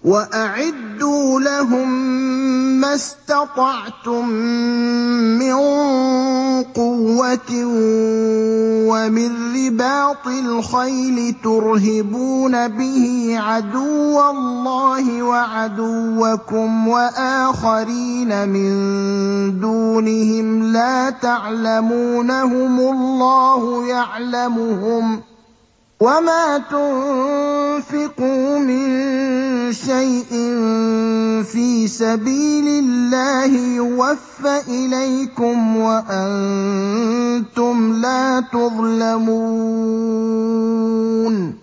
وَأَعِدُّوا لَهُم مَّا اسْتَطَعْتُم مِّن قُوَّةٍ وَمِن رِّبَاطِ الْخَيْلِ تُرْهِبُونَ بِهِ عَدُوَّ اللَّهِ وَعَدُوَّكُمْ وَآخَرِينَ مِن دُونِهِمْ لَا تَعْلَمُونَهُمُ اللَّهُ يَعْلَمُهُمْ ۚ وَمَا تُنفِقُوا مِن شَيْءٍ فِي سَبِيلِ اللَّهِ يُوَفَّ إِلَيْكُمْ وَأَنتُمْ لَا تُظْلَمُونَ